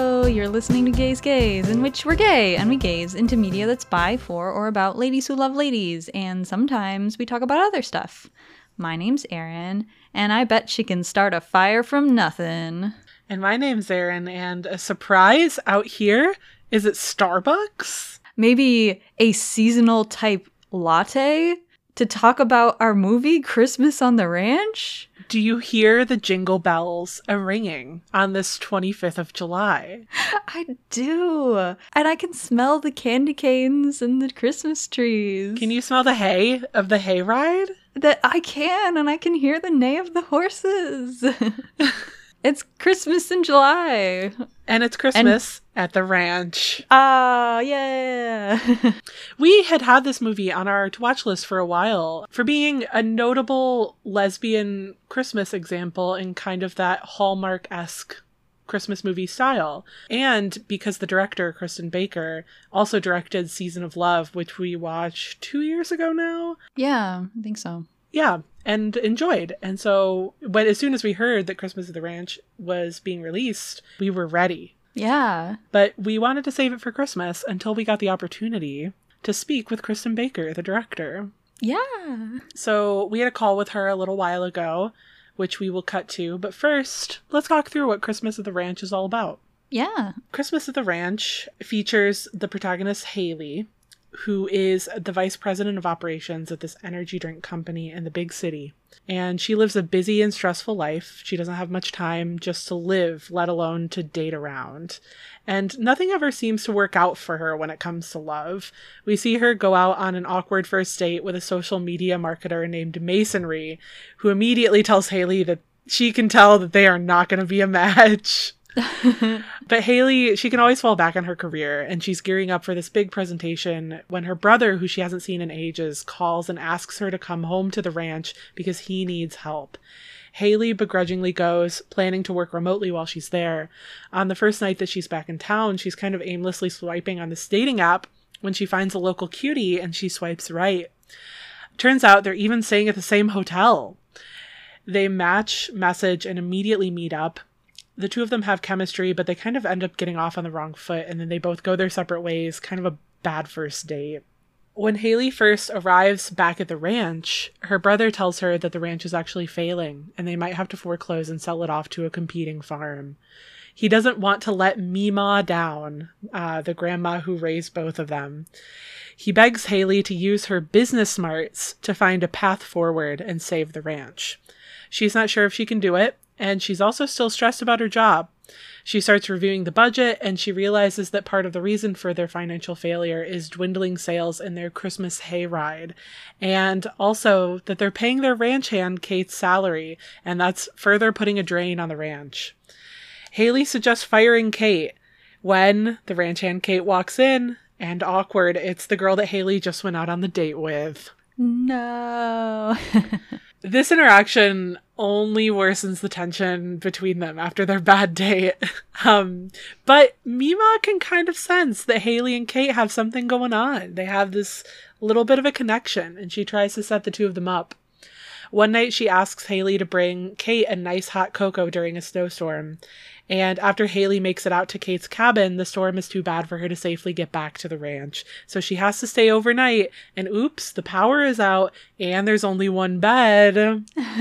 Hello, you're listening to Gaze Gaze, in which we're gay and we gaze into media that's by, for, or about ladies who love ladies, and sometimes we talk about other stuff. My name's Erin, and I bet she can start a fire from nothing. And my name's Erin, and a surprise out here is at Starbucks. Maybe a seasonal type latte to talk about our movie Christmas on the Ranch? Do you hear the jingle bells a-ringing on this 25th of July? I do. And I can smell the candy canes and the Christmas trees. Can you smell the hay of the hayride? That I can, and I can hear the neigh of the horses. It's Christmas in July. And it's Christmas at the ranch. Ah, yeah. We had this movie on our to-watch list for a while for being a notable lesbian Christmas example in kind of that Hallmark-esque Christmas movie style. And because the director, Kristen Baker, also directed Season of Love, which we watched 2 years ago now. Yeah, I think so. Yeah, and enjoyed. And so as soon as we heard that Christmas at the Ranch was being released, we were ready. Yeah. But we wanted to save it for Christmas until we got the opportunity to speak with Kristen Baker, the director. Yeah. So we had a call with her a little while ago, which we will cut to. But first, let's talk through what Christmas at the Ranch is all about. Yeah. Christmas at the Ranch features the protagonist, Haley, who is the vice president of operations at this energy drink company in the big city. And she lives a busy and stressful life. She doesn't have much time just to live, let alone to date around. And nothing ever seems to work out for her when it comes to love. We see her go out on an awkward first date with a social media marketer named Masonry, who immediately tells Haley that she can tell that they are not going to be a match. But Haley, she can always fall back on her career, and she's gearing up for this big presentation when her brother, who she hasn't seen in ages, calls and asks her to come home to the ranch because he needs help. Haley begrudgingly goes, planning to work remotely while she's there. On the first night that she's back in town, she's kind of aimlessly swiping on this dating app when she finds a local cutie and she swipes right. Turns out they're even staying at the same hotel. They match, message, and immediately meet up. The two of them have chemistry, but they kind of end up getting off on the wrong foot, and then they both go their separate ways, kind of a bad first date. When Haley first arrives back at the ranch, her brother tells her that the ranch is actually failing, and they might have to foreclose and sell it off to a competing farm. He doesn't want to let Mima down, the grandma who raised both of them. He begs Haley to use her business smarts to find a path forward and save the ranch. She's not sure if she can do it, and she's also still stressed about her job. She starts reviewing the budget, and she realizes that part of the reason for their financial failure is dwindling sales in their Christmas hayride, and also that they're paying their ranch hand Kate's salary, and that's further putting a drain on the ranch. Haley suggests firing Kate when the ranch hand Kate walks in, and awkward, it's the girl that Haley just went out on the date with. No. This interaction only worsens the tension between them after their bad date. But Mima can kind of sense that Haley and Kate have something going on. They have this little bit of a connection, and she tries to set the two of them up. One night she asks Haley to bring Kate a nice hot cocoa during a snowstorm. And after Haley makes it out to Kate's cabin, the storm is too bad for her to safely get back to the ranch. So she has to stay overnight, and oops, the power is out, and there's only one bed.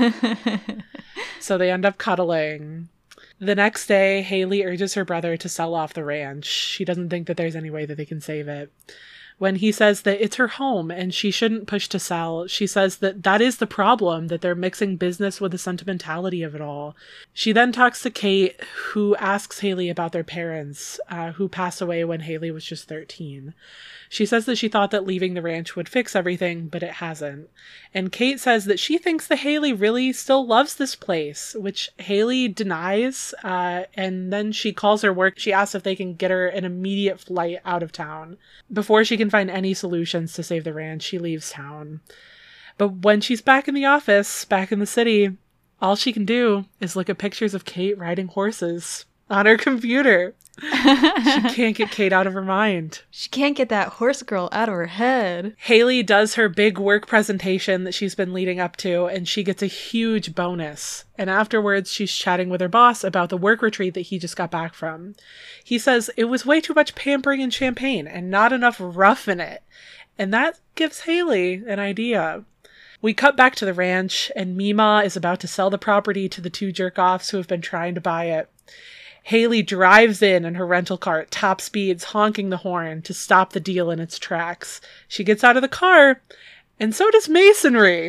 So they end up cuddling. The next day, Haley urges her brother to sell off the ranch. She doesn't think that there's any way that they can save it. When he says that it's her home and she shouldn't push to sell, she says that that is the problem, that they're mixing business with the sentimentality of it all. She then talks to Kate, who asks Haley about their parents, who passed away when Haley was just 13. She says that she thought that leaving the ranch would fix everything, but it hasn't. And Kate says that she thinks that Haley really still loves this place, which Haley denies, and then she calls her work. She asks if they can get her an immediate flight out of town. Before she can find any solutions to save the ranch, she leaves town. But when she's back in the office, back in the city, all she can do is look at pictures of Kate riding horses. on her computer. She can't get Kate out of her mind. She can't get that horse girl out of her head. Haley does her big work presentation that she's been leading up to, and she gets a huge bonus. And afterwards, she's chatting with her boss about the work retreat that he just got back from. He says it was way too much pampering and champagne and not enough rough in it. And that gives Haley an idea. We cut back to the ranch, and Mima is about to sell the property to the two jerk-offs who have been trying to buy it. Haley drives in her rental car at top speeds, honking the horn to stop the deal in its tracks. She gets out of the car, and so does Masonry.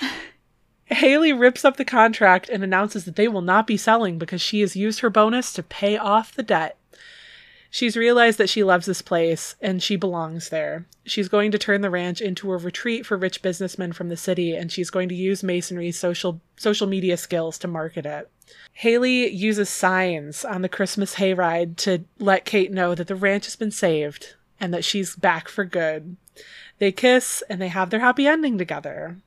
Haley rips up the contract and announces that they will not be selling because she has used her bonus to pay off the debt. She's realized that she loves this place, and she belongs there. She's going to turn the ranch into a retreat for rich businessmen from the city, and she's going to use Masonry's social media skills to market it. Haley uses signs on the Christmas hayride to let Kate know that the ranch has been saved and that she's back for good. They kiss, and they have their happy ending together.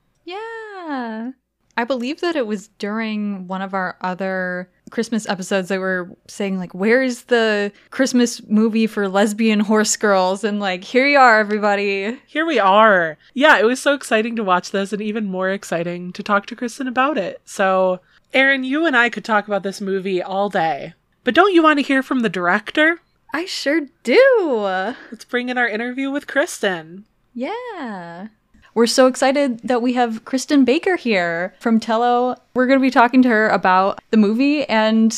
Yeah. I believe that it was during one of our other Christmas episodes that were saying, like, where's the Christmas movie for lesbian horse girls? And, like, here you are, everybody. Here we are. Yeah, it was so exciting to watch this, and even more exciting to talk to Kristen about it. So, Erin, you and I could talk about this movie all day. But don't you want to hear from the director? I sure do. Let's bring in our interview with Kristen. Yeah. We're so excited that we have Kristen Baker here from Tello. We're going to be talking to her about the movie and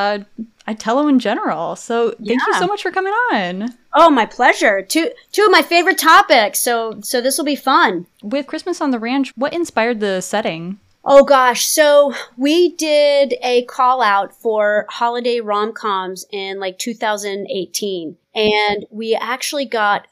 Tello in general. So thank you so much for coming on. Oh, my pleasure. Two of my favorite topics. So this will be fun. With Christmas on the Ranch, what inspired the setting? Oh gosh, so we did a call out for holiday rom-coms in like 2018, and we actually got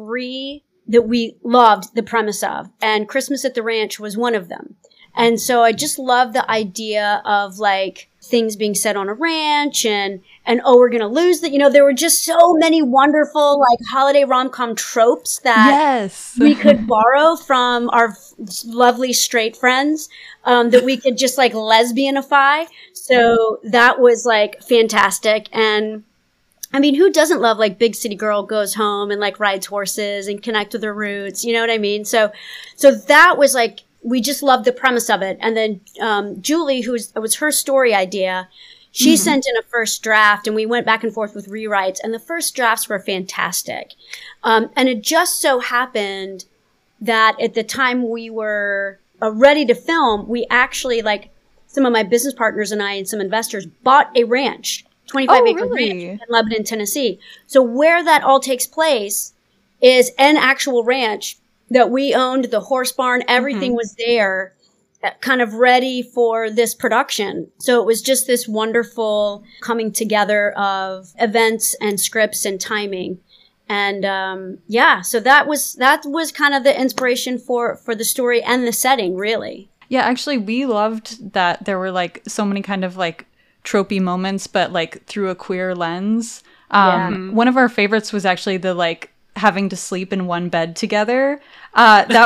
3 that we loved the premise of, and Christmas at the Ranch was one of them. And so I just love the idea of like things being set on a ranch and oh, we're going to lose that. You know, there were just so many wonderful like holiday rom-com tropes that we could borrow from our lovely straight friends, that we could just like lesbianify. So that was like fantastic. And I mean, who doesn't love like big city girl goes home and like rides horses and connect with her roots? You know what I mean? So that was like, we just loved the premise of it. And then Julie, it was her story idea, she sent in a first draft, and we went back and forth with rewrites, and the first drafts were fantastic. And it just so happened that at the time we were ready to film, we actually, like, some of my business partners and I and some investors bought a ranch, 25-acre ranch in Lebanon, Tennessee. So where that all takes place is an actual ranch that we owned, the horse barn, everything was there, kind of ready for this production. So it was just this wonderful coming together of events and scripts and timing. And so that was kind of the inspiration for the story and the setting, really. Yeah, actually, we loved that there were like so many kind of like tropey moments, but like through a queer lens. One of our favorites was actually the like having to sleep in one bed together. That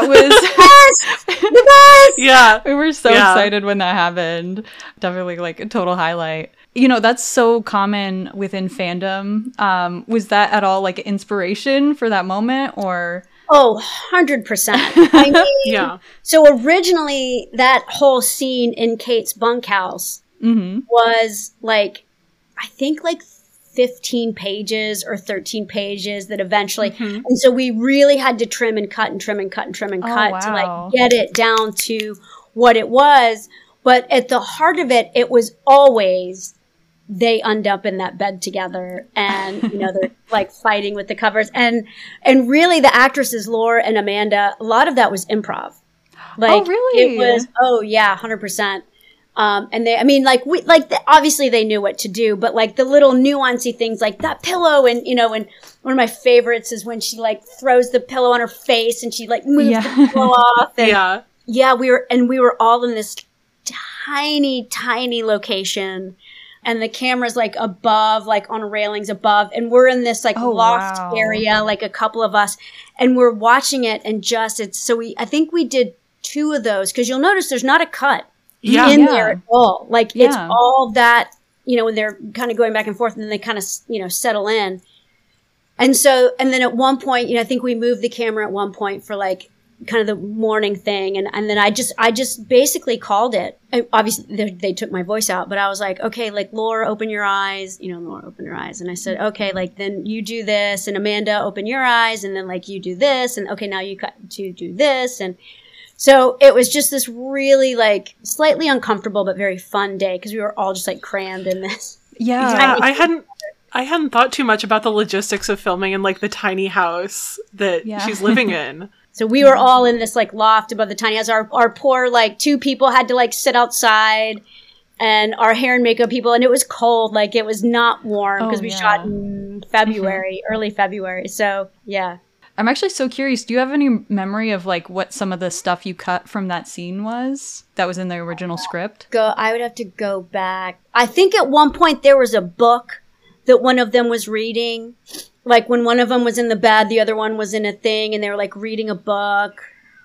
was the best! Yeah, we were so excited when that happened. Definitely like a total highlight. You know, that's so common within fandom. Was that at all like inspiration for that moment, or? Oh, 100%. I mean, so originally that whole scene in Kate's bunkhouse was like, I think like 15 pages or 13 pages that eventually, and so we really had to trim and cut and trim and cut and trim and cut to like get it down to what it was. But at the heart of it, it was always they end up in that bed together, and you know they're like fighting with the covers, and really the actresses Laura and Amanda, a lot of that was improv. Like, it was 100%. And they, I mean, like obviously they knew what to do, but like the little nuancy things like that pillow, and you know, and one of my favorites is when she like throws the pillow on her face and she like moves the pillow off. And, we were all in this tiny location, and the camera's like above, like on railings above, and we're in this like loft area, like a couple of us, and we're watching it, and just I think we did 2 of those, because you'll notice there's not a cut in there at all. Like it's all that when they're kind of going back and forth, and then they kind of, settle in. And then at one point, I think we moved the camera at one point for like kind of the morning thing. And then I just basically called it. Obviously they took my voice out, but I was like, okay, like Laura, open your eyes, Laura, open your eyes. And I said, okay, like then you do this, and Amanda, open your eyes. And then like you do this. And okay, now you got to do this. And so it was just this really like slightly uncomfortable, but very fun day, because we were all just like crammed in this. Yeah. I hadn't thought too much about the logistics of filming in like the tiny house that she's living in. So we were all in this like loft above the tiny house. Our poor like 2 people had to like sit outside, and our hair and makeup people, and it was cold. Like it was not warm because we shot in February, early February. So yeah. I'm actually so curious. Do you have any memory of like what some of the stuff you cut from that scene was that was in the original script? I would have to go back. I think at one point there was a book that one of them was reading. Like when one of them was in the bed, the other one was in a thing, and they were like reading a book.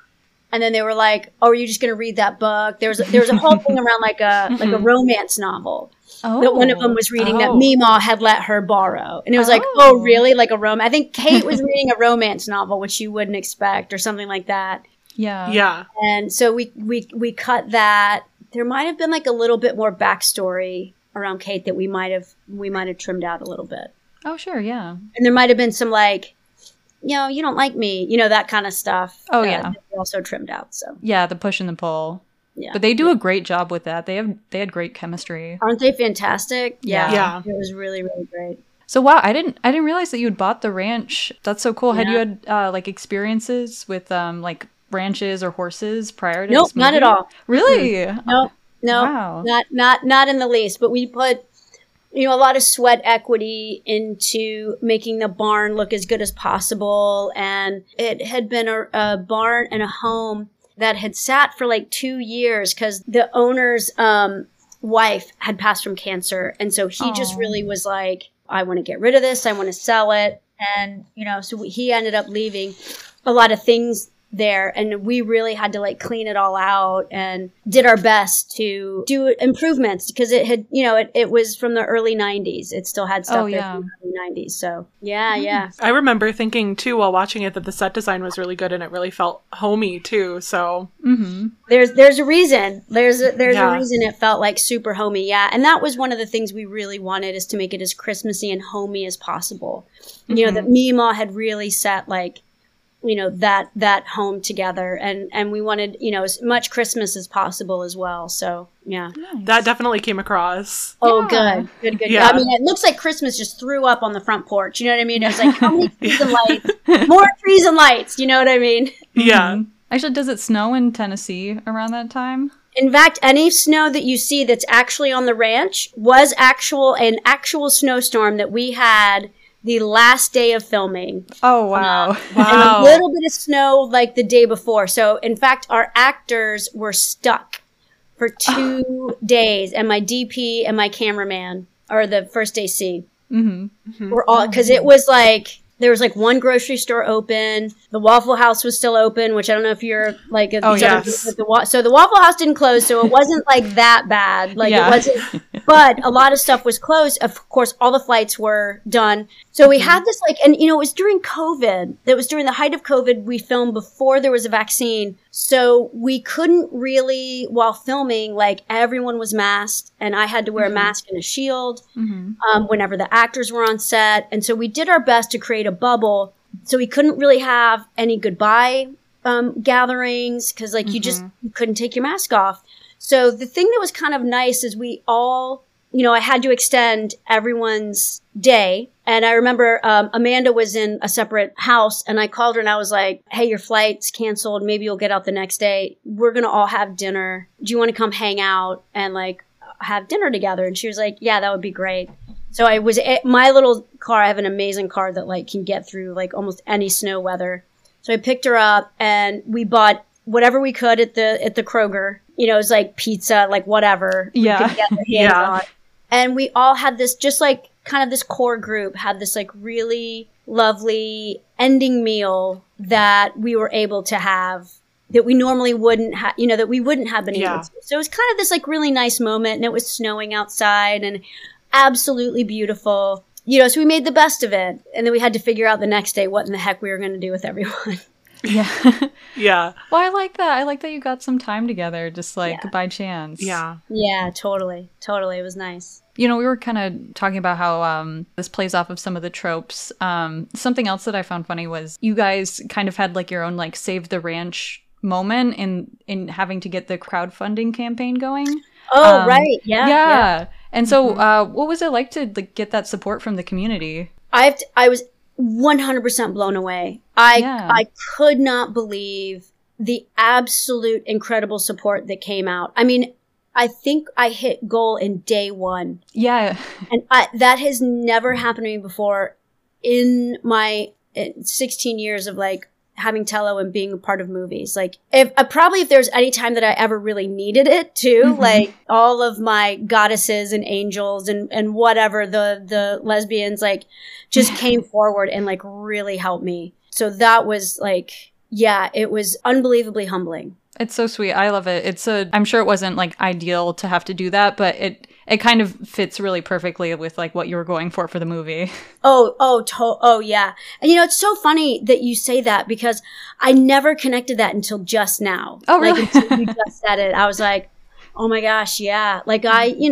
And then they were like, "Oh, are you just going to read that book?" There was a whole thing around like a romance novel that one of them was reading that Meemaw had let her borrow. And it was like, "Oh, really? Like a romance?" I think Kate was reading a romance novel, which you wouldn't expect, or something like that. Yeah. Yeah. And so we cut that. There might have been like a little bit more backstory around Kate that we might have trimmed out a little bit. Oh, sure, yeah. And there might have been some like, you don't like me, that kind of stuff. Oh, yeah. That we also trimmed out. So yeah, the push and the pull. Yeah, but they do a great job with that. They had great chemistry. Aren't they fantastic? Yeah. It was really, really great. So wow, I didn't realize that you had bought the ranch. That's so cool. Yeah. Had you had like experiences with like ranches or horses prior to this movie? Not at all. Really? No. Wow. Not in the least. But we put a lot of sweat equity into making the barn look as good as possible. And it had been a barn and a home that had sat for like 2 years because the owner's wife had passed from cancer. And so he just really was like, I want to get rid of this. I want to sell it. And, so he ended up leaving a lot of things there, and we really had to like clean it all out and did our best to do improvements because it had, it was from the early 90s. It still had stuff there from the early 90s. So yeah. I remember thinking too while watching it that the set design was really good and it really felt homey too. So there's a reason. There's a reason it felt like super homey. Yeah. And that was one of the things we really wanted, is to make it as Christmassy and homey as possible. That Meemaw had really set like, that home together, and we wanted, as much Christmas as possible as well. So yeah, nice. That definitely came across. Oh, good. Yeah. I mean, it looks like Christmas just threw up on the front porch. You know what I mean? It was like, how many trees and lights? More trees and lights. You know what I mean? Yeah. Actually, does it snow in Tennessee around that time? In fact, any snow that you see that's actually on the ranch was an actual snowstorm that we had the last day of filming. Oh, wow. And a little bit of snow like the day before. So, in fact, our actors were stuck for 2 days. And my DP and my cameraman, or the first AC, were all, because it was like, there was like one grocery store open. The Waffle House was still open, which I don't know if you're like, yes. So the Waffle House didn't close, so it wasn't like that bad. Like it wasn't, but a lot of stuff was closed. Of course, all the flights were done. So we had this like, and it was during COVID. It was during the height of COVID. We filmed before there was a vaccine. So we couldn't really, while filming, like everyone was masked, and I had to wear a mask and a shield whenever the actors were on set. And so we did our best to create a bubble. So we couldn't really have any goodbye gatherings because like you couldn't take your mask off. So the thing that was kind of nice is we all, I had to extend everyone's day. And I remember Amanda was in a separate house, and I called her and I was like, hey, your flight's canceled. Maybe you'll get out the next day. We're going to all have dinner. Do you want to come hang out and like have dinner together? And she was like, yeah, that would be great. So I was my little car. I have an amazing car that like can get through like almost any snow weather. So I picked her up and we bought whatever we could at the Kroger. It was like pizza, like whatever we could get our hands on. And we all had this, just like kind of this core group had this like really lovely ending meal that we were able to have, that we normally wouldn't have, that we wouldn't have been Yeah. able to. So it was kind of this like really nice moment, and it was snowing outside and absolutely beautiful. So we made the best of it. And then we had to figure out the next day what in the heck we were going to do with everyone. Yeah. Yeah. Well, I like that. I like that you got some time together, just like by chance. Yeah. Yeah, totally. Totally. It was nice. We were kind of talking about how this plays off of some of the tropes. Something else that I found funny was you guys kind of had like your own like Save the Ranch moment in having to get the crowdfunding campaign going. Oh, right. Yeah. And so what was it like to like get that support from the community? I was 100% blown away. I could not believe the absolute incredible support that came out. I mean, I think I hit goal in day one. Yeah. And that has never happened to me before in my 16 years of like having Tello and being a part of movies. Like if there's any time that I ever really needed it too, like all of my goddesses and angels and whatever, the lesbians like just came forward and like really helped me. So that was like, yeah, it was unbelievably humbling. It's so sweet. I love it. I'm sure it wasn't like ideal to have to do that, but it kind of fits really perfectly with like what you were going for the movie. Oh yeah. And it's so funny that you say that because I never connected that until just now. Oh, really? Like until you just said it. I was like, oh my gosh, yeah. Like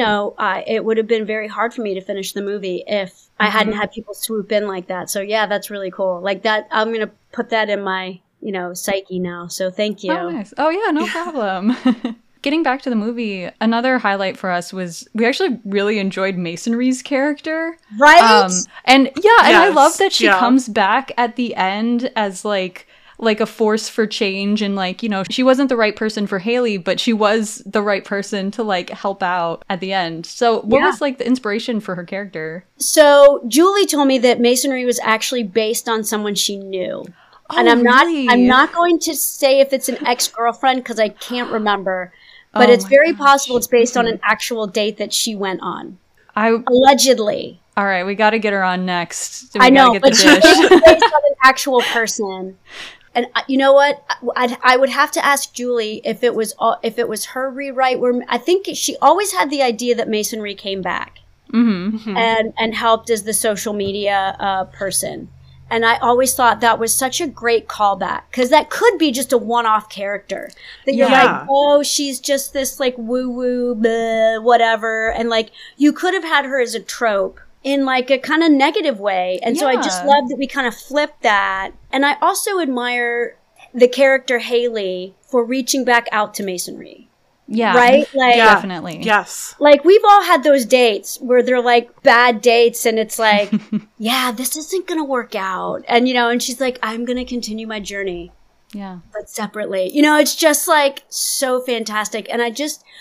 it would have been very hard for me to finish the movie if I hadn't had people swoop in like that. So yeah, that's really cool. Like that, I'm going to put that in my, psyche now. So thank you. Oh, nice. Oh yeah, no problem. Getting back to the movie, another highlight for us was we actually really enjoyed Masonry's character. Right? And I love that she Yeah. comes back at the end as like a force for change, and like, she wasn't the right person for Haley, but she was the right person to like help out at the end. So what was like the inspiration for her character? So Julie told me that Masonry was actually based on someone she knew. And I'm not going to say if it's an ex-girlfriend because I can't remember, but it's very possible it's based on an actual date that she went on. Allegedly. All right, we got to get her on next. I know, get but the she's dish. based on an actual person. And you know what? I would have to ask Julie if it was her rewrite. Where I think she always had the idea that Masonry came back and helped as the social media person. And I always thought that was such a great callback because that could be just a one-off character that you're like, oh, she's just this like woo-woo, bleh, whatever. And like you could have had her as a trope in like a kind of negative way. And so I just love that we kind of flipped that. And I also admire the character Haley for reaching back out to Masonry. Yeah. Right? Like, definitely. Yes. Like, we've all had those dates where they're like bad dates and it's like, yeah, this isn't going to work out. And, and she's like, I'm going to continue my journey. Yeah. But separately. It's just like so fantastic. And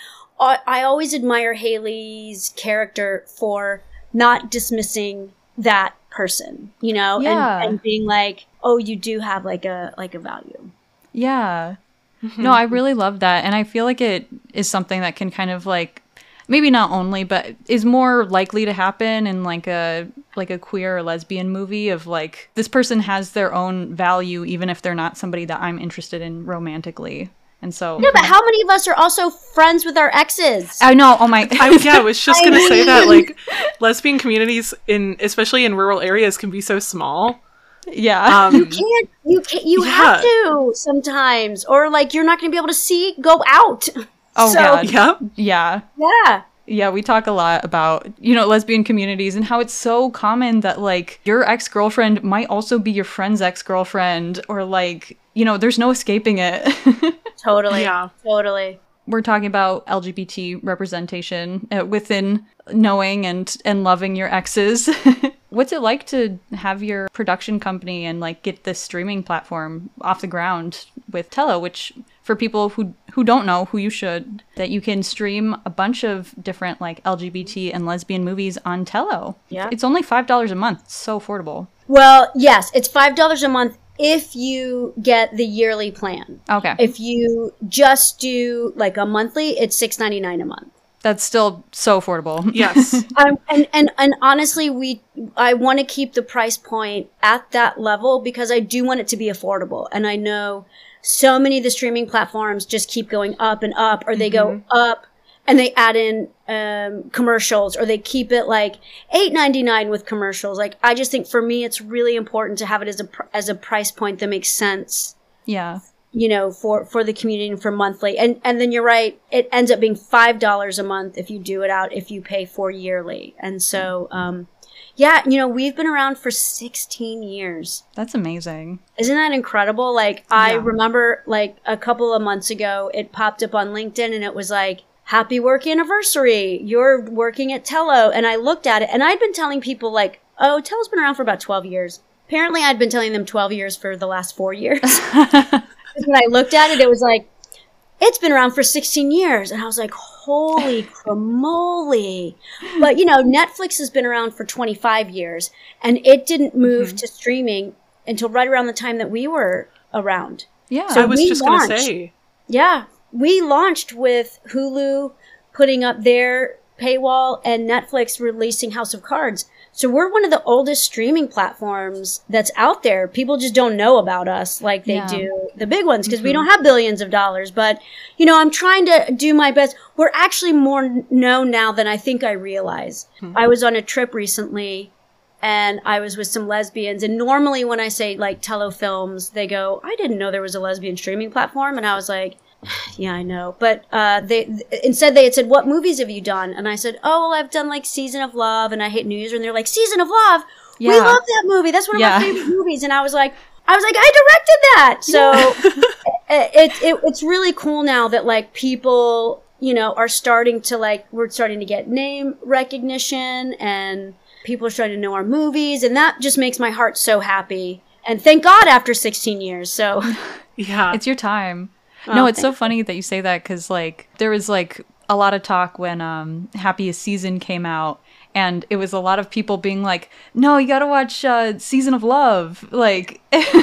I always admire Haley's character for not dismissing that person, and being like, oh, you do have like a value. Yeah. No, I really love that. And I feel like it is something that can kind of like, maybe not only, but is more likely to happen in like a queer or lesbian movie of like, this person has their own value, even if they're not somebody that I'm interested in romantically. And so yeah, but how many of us are also friends with our exes? I know. Oh my! I was just gonna say that like lesbian communities especially in rural areas can be so small. Yeah. You have to sometimes, or like you're not going to be able to go out. Oh God. Yep. Yeah. Yeah. Yeah, we talk a lot about, lesbian communities and how it's so common that like your ex-girlfriend might also be your friend's ex-girlfriend, or like, there's no escaping it. Totally. Yeah. Totally. We're talking about LGBT representation within knowing and loving your exes. What's it like to have your production company and like get this streaming platform off the ground with Tello, which for people who don't know, who you should, that you can stream a bunch of different like LGBT and lesbian movies on Tello. Yeah. It's only $5 a month. It's so affordable. Well, yes, it's $5 a month if you get the yearly plan. Okay. If you just do like a monthly, it's $6.99 a month. That's still so affordable. Yes. And honestly, I want to keep the price point at that level because I do want it to be affordable. And I know so many of the streaming platforms just keep going up and up, or they go up and they add in commercials, or they keep it like $8.99 with commercials. Like, I just think for me, it's really important to have it as a price point that makes sense. Yeah. You know, for the community and for monthly. And then you're right, it ends up being $5 a month if you do it out, if you pay for yearly. And so, yeah, you know, we've been around for 16 years. That's amazing. Isn't that incredible? Like, I remember, like, a couple of months ago, it popped up on LinkedIn and it was like, happy work anniversary. You're working at Tello. And I looked at it and I'd been telling people like, oh, Tello's been around for about 12 years. Apparently I'd been telling them 12 years for the last 4 years. When I looked at it, it was like, it's been around for 16 years. And I was like, holy cramoly. But, you know, Netflix has been around for 25 years and it didn't move to streaming until right around the time that we were around. Yeah. So I was just going to say. Yeah. We launched with Hulu putting up their paywall and Netflix releasing House of Cards. So we're one of the oldest streaming platforms that's out there. People just don't know about us like they do the big ones because we don't have billions of dollars. But, you know, I'm trying to do my best. We're actually more known now than I think I realize. I was on a trip recently and I was with some lesbians. And normally when I say like Tello Films, they go, I didn't know there was a lesbian streaming platform. And I was like, yeah, I know. But instead they had said, what movies have you done? And I said, oh, well, I've done like Season of Love and I Hate New Year. And they're like, Season of Love? Yeah. We love that movie. That's one of my favorite movies. And I was like, I directed that. So it's really cool now that like people, you know, are starting to like, we're starting to get name recognition and people are starting to know our movies. And that just makes my heart so happy. And thank God after 16 years. So yeah, it's your time. No, it's so funny that you say that because, like, there was, like, a lot of talk when Happiest Season came out, and it was a lot of people being like, no, you gotta watch Season of Love. Like,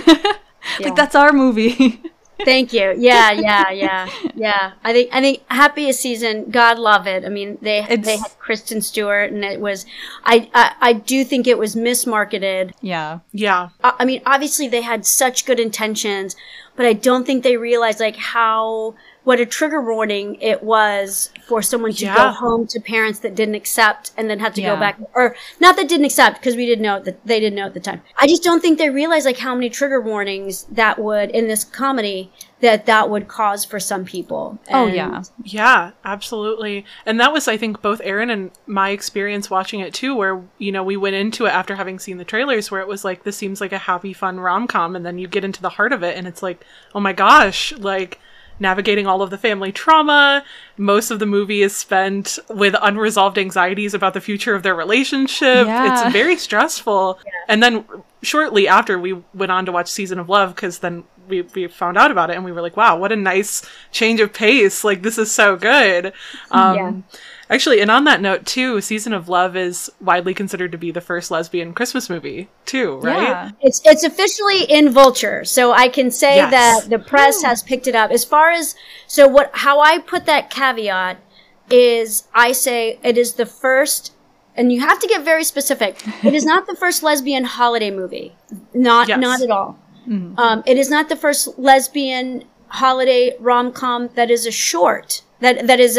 like that's our movie. Thank you. Yeah. I think Happiest Season, God love it. I mean, they had Kristen Stewart, and it was, I do think it was mismarketed. Yeah. I mean, obviously they had such good intentions, but I don't think they realized like what a trigger warning it was for someone to go home to parents that didn't accept and then have to go back, or not that didn't accept because we didn't know that they didn't know at the time. I just don't think they realized like how many trigger warnings that would in this comedy that would cause for some people. And yeah, absolutely. And that was, I think, both Erin and my experience watching it too, where, you know, we went into it after having seen the trailers where it was like, this seems like a happy, fun rom-com. And then you get into the heart of it and it's like, oh my gosh, like navigating all of the family trauma. Most of the movie is spent with unresolved anxieties about the future of their relationship. It's very stressful. And then shortly after we went on to watch Season of Love, because then we found out about it and we were like, wow, what a nice change of pace. Like, this is so good. Actually, and on that note too, Season of Love is widely considered to be the first lesbian Christmas movie too, right? Yeah. It's officially in Vulture. So I can say that the press has picked it up. As far as, how I put that caveat is I say it is the first, and you have to get very specific. It is not the first lesbian holiday movie. Not at all. Mm-hmm. It is not the first lesbian holiday rom-com that is a short. That is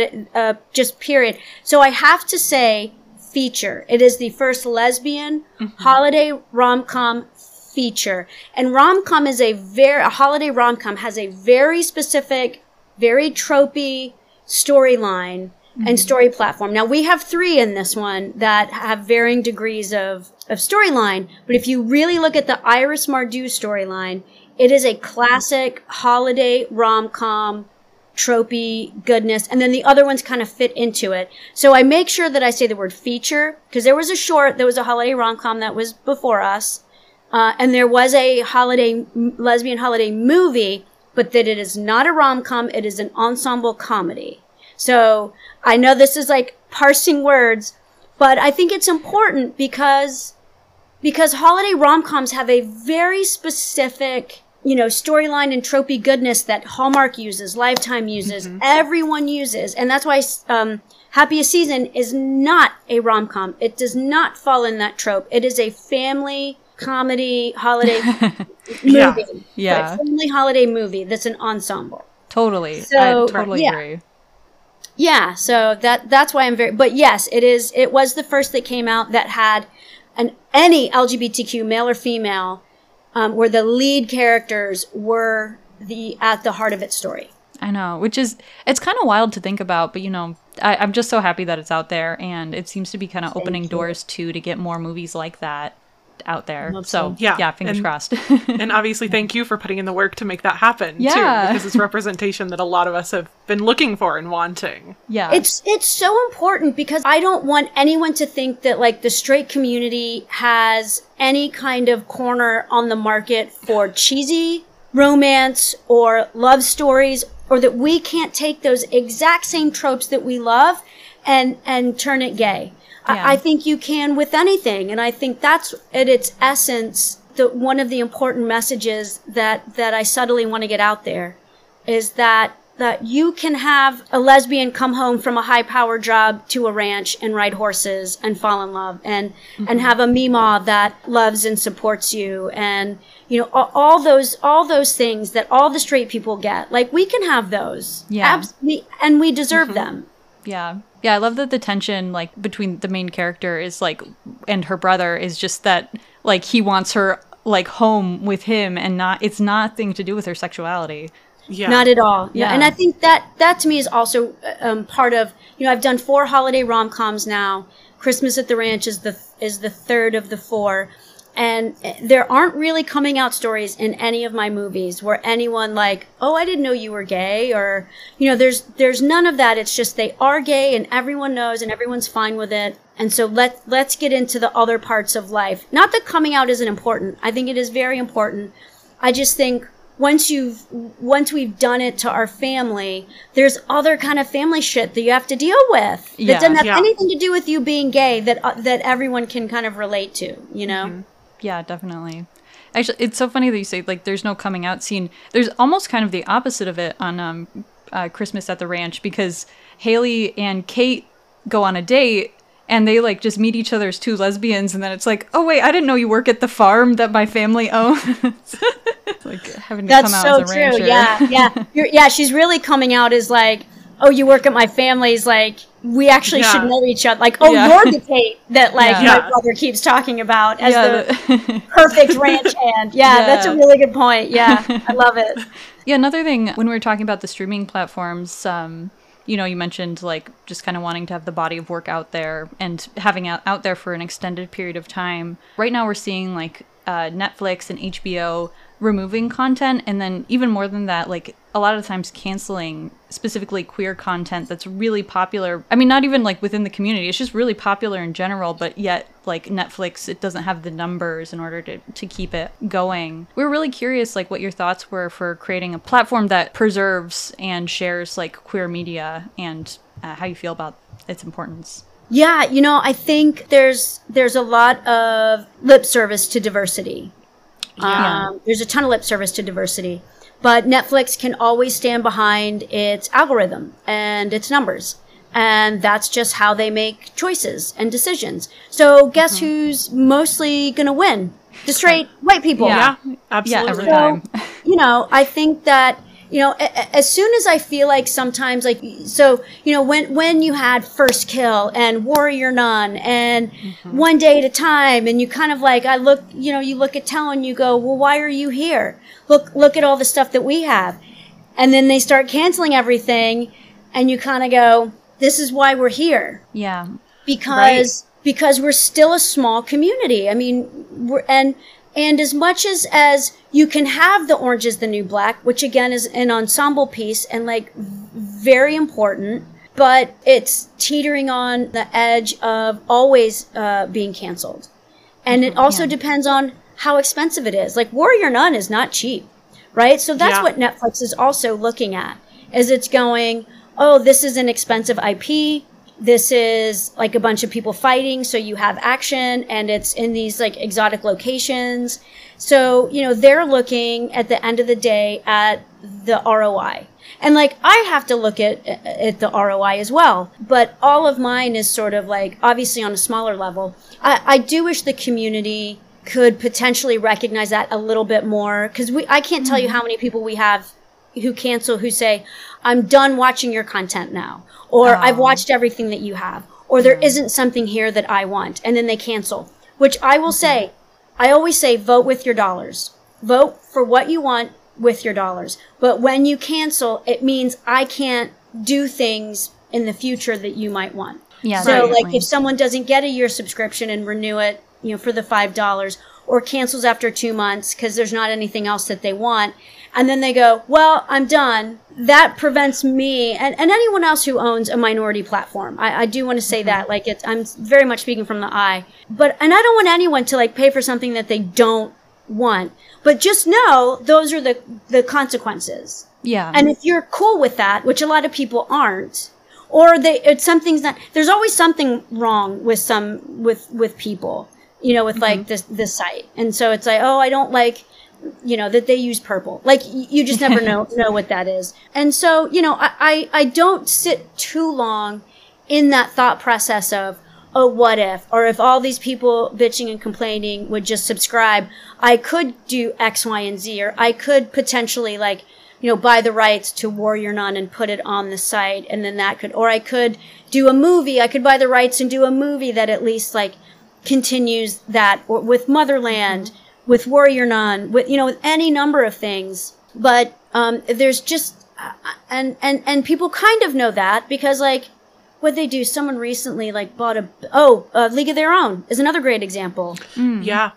just period. So I have to say feature. It is the first lesbian holiday rom-com feature. And rom-com is a holiday rom-com has a very specific, very tropey storyline and story platform. Now we have 3 in this one that have varying degrees of storyline, but if you really look at the Iris Mardu storyline, it is a classic holiday rom-com tropey goodness, and then the other ones kind of fit into it. So I make sure that I say the word feature, because there was a holiday rom-com that was before us, and there was a lesbian holiday movie, but that it is not a rom-com, it is an ensemble comedy. So I know this is like parsing words, but I think it's important because holiday rom-coms have a very specific, you know, storyline and tropey goodness that Hallmark uses, Lifetime uses, everyone uses. And that's why Happiest Season is not a rom-com. It does not fall in that trope. It is a family comedy holiday Yeah. movie. Yeah. Right? Family holiday movie that's an ensemble. Totally. So, I totally yeah. agree. Yeah, so that's why I'm very, but yes, it was the first that came out that had any LGBTQ, male or female, where the lead characters were at the heart of its story. I know, it's kind of wild to think about, but I'm just so happy that it's out there, and it seems to be kind of opening doors to get more movies like that out there. So yeah, fingers crossed. And obviously thank you for putting in the work to make that happen too, because it's representation that a lot of us have been looking for and wanting. Yeah. It's so important, because I don't want anyone to think that like the straight community has any kind of corner on the market for cheesy romance or love stories, or that we can't take those exact same tropes that we love and turn it gay. Yeah. I think you can with anything. And I think that's at its essence, one of the important messages that I subtly want to get out there is that you can have a lesbian come home from a high power job to a ranch and ride horses and fall in love and have a Meemaw that loves and supports you. And, all those things that all the straight people get, like we can have those. Yeah. And we deserve them. Yeah. Yeah, I love that the tension, like, between the main character is, like, and her brother is just that, like, he wants her, like, home with him, and it's nothing to do with her sexuality. Yeah. Not at all. Yeah. And I think that to me is also part of, I've done 4 holiday rom-coms now. Christmas at the Ranch is the third of the 4. And there aren't really coming out stories in any of my movies where anyone like, oh, I didn't know you were gay, or, there's none of that. It's just they are gay and everyone knows and everyone's fine with it. And so let's get into the other parts of life. Not that coming out isn't important. I think it is very important. I just think once we've done it to our family, there's other kind of family shit that you have to deal with that doesn't have anything to do with you being gay that everyone can kind of relate to, Mm-hmm. Yeah, definitely. Actually, it's so funny that you say, like, there's no coming out scene. There's almost kind of the opposite of it on Christmas at the Ranch, because Haley and Kate go on a date, and they, like, just meet each other as 2 lesbians, and then it's like, oh, wait, I didn't know you work at the farm that my family owns. It's like having to come out as a rancher. Yeah, she's really coming out as, like, oh, you work at my family's, like, we actually should know each other. Like, oh, you're the Kate that, like, my brother keeps talking about as the perfect ranch hand. Yeah, that's a really good point. Yeah, I love it. Yeah, another thing, when we were talking about the streaming platforms, you mentioned, like, just kind of wanting to have the body of work out there and having it out there for an extended period of time. Right now we're seeing, like, Netflix and HBO removing content, and then even more than that, like, a lot of times canceling specifically queer content that's really popular. I mean, not even, like, within the community, it's just really popular in general, but yet, like, Netflix, it doesn't have the numbers in order to keep it going. We were really curious, like, what your thoughts were for creating a platform that preserves and shares, like, queer media, and how you feel about its importance. Yeah, I think there's a lot of lip service to diversity. There's a ton of lip service to diversity, but Netflix can always stand behind its algorithm and its numbers. And that's just how they make choices and decisions. So guess who's mostly going to win? The straight white people. Yeah, absolutely. Yeah, every time. So, I think that, as soon as I feel like sometimes, like, so, when you had First Kill and Warrior Nun and One Day at a Time, and you kind of like, you look at Tell and you go, well, why are you here? Look at all the stuff that we have. And then they start canceling everything, and you kind of go, this is why we're here. Yeah. Because we're still a small community. I mean, and as much as you can have the Orange is the New Black, which again is an ensemble piece and like very important, but it's teetering on the edge of always being canceled. And it also depends on how expensive it is. Like Warrior Nun is not cheap, right? So that's what Netflix is also looking at, is it's going, oh, this is an expensive IP. This is like a bunch of people fighting, so you have action, and it's in these like exotic locations. So, they're looking at the end of the day at the ROI. And like, I have to look at the ROI as well. But all of mine is sort of like, obviously on a smaller level. I do wish the community could potentially recognize that a little bit more. Because I can't tell you how many people we have who cancel, who say, I'm done watching your content now. Or I've watched everything that you have. Or there isn't something here that I want. And then they cancel. Which I will say, I always say, vote with your dollars. Vote for what you want with your dollars. But when you cancel, it means I can't do things in the future that you might want. Yeah. So definitely. like if someone doesn't get a year subscription and renew it, for the $5, or cancels after 2 months because there's not anything else that they want, and then they go, well, I'm done. That prevents me and anyone else who owns a minority platform. I do want to say that, like, I'm very much speaking from the eye, and I don't want anyone to like pay for something that they don't want. But just know those are the consequences. Yeah. And if you're cool with that, which a lot of people aren't, or it's something's not, there's always something wrong with with people, with like this site. And so it's like, oh, I don't like, that they use purple. Like you just never know what that is. And so, I don't sit too long in that thought process of, oh, what if, or if all these people bitching and complaining would just subscribe, I could do X, Y, and Z, or I could potentially like, buy the rights to Warrior Nun and put it on the site. And then or I could do a movie. I could buy the rights and do a movie that at least like continues that, or with Motherland, with Warrior Nun, with, with any number of things. But, there's just, and people kind of know that because like, what they do, someone recently like bought League of Their Own is another great example. Yeah.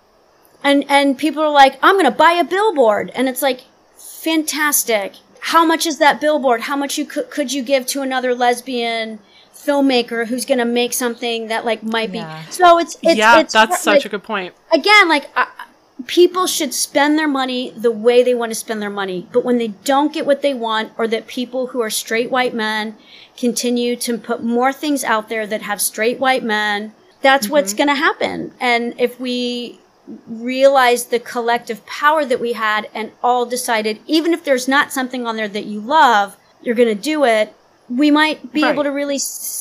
And people are like, I'm going to buy a billboard. And it's like, fantastic. How much is that billboard? How much could you give to another lesbian filmmaker who's going to make something that like might be? So it's that's such a good point. Again, like people should spend their money the way they want to spend their money. But when they don't get what they want, or that people who are straight white men continue to put more things out there that have straight white men, that's what's going to happen. And if we realized the collective power that we had and all decided, even if there's not something on there that you love, you're going to do it, we might be able to really,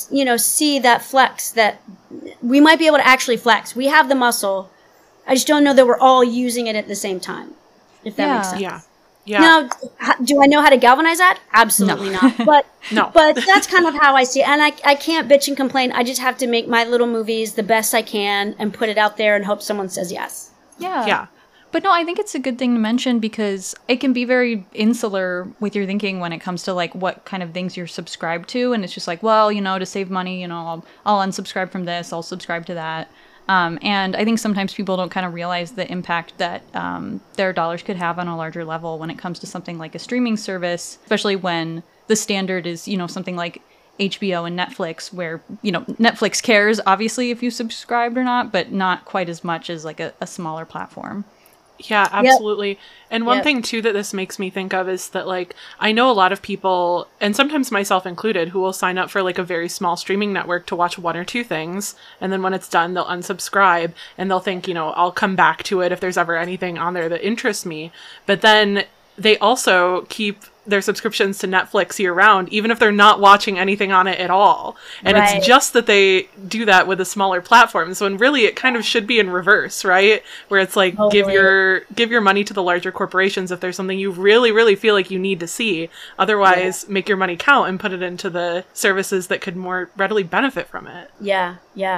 see that flex, that we might be able to actually flex. We have the muscle. I just don't know that we're all using it at the same time, if that makes sense. Yeah. Yeah. Now, do I know how to galvanize that? Absolutely not. But but that's kind of how I see it. And I can't bitch and complain. I just have to make my little movies the best I can and put it out there and hope someone says yes. Yeah. Yeah. But no, I think it's a good thing to mention because it can be very insular with your thinking when it comes to like what kind of things you're subscribed to. And it's just like, well, to save money, I'll unsubscribe from this, I'll subscribe to that. And I think sometimes people don't kind of realize the impact that their dollars could have on a larger level when it comes to something like a streaming service, especially when the standard is, something like HBO and Netflix, where, Netflix cares, obviously, if you subscribed or not, but not quite as much as like a smaller platform. Yeah, absolutely. Yep. And one thing, too, that this makes me think of is that, like, I know a lot of people, and sometimes myself included, who will sign up for, like, a very small streaming network to watch one or two things, and then when it's done, they'll unsubscribe, and they'll think, I'll come back to it if there's ever anything on there that interests me. But then they also keep their subscriptions to Netflix year-round, even if they're not watching anything on it at all. And it's just that they do that with a smaller platform. So, and really, it kind of should be in reverse, right? Where it's like, give your money to the larger corporations if there's something you really, really feel like you need to see. Otherwise, make your money count and put it into the services that could more readily benefit from it. Yeah.